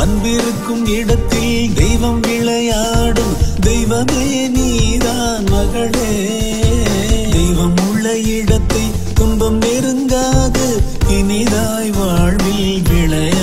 அன்பிருக்கும் இடத்தில் தெய்வம் விளையாடும். தெய்வமே நீதான் மகளே. தெய்வம் உள்ள இடத்தை துன்பம் நெருங்காது. இனிதாய் வாழ்வில் விளையாடு.